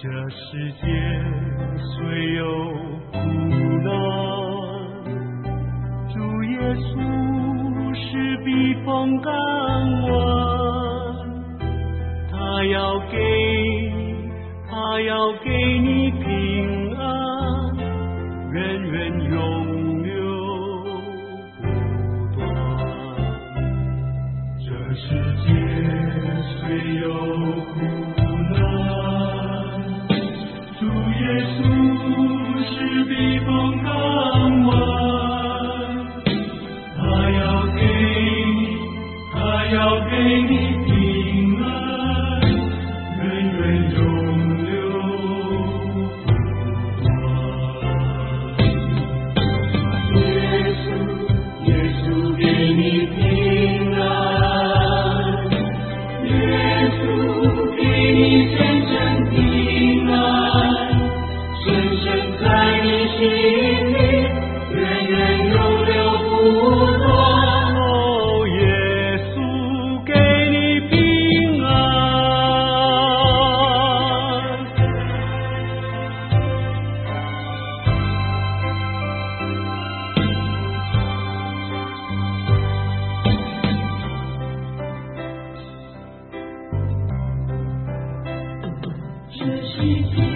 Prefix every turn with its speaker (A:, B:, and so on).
A: 这世界虽有苦难，主耶稣是避风港湾，他要给你平安，源源永流不断。这世界虽有苦难，主耶稣是避风港湾，他要给你平安，源源永流不断。耶稣给你平安，耶稣给你真正平安，深深在你心里，源源永流不断。哦，耶稣给你平安。这世界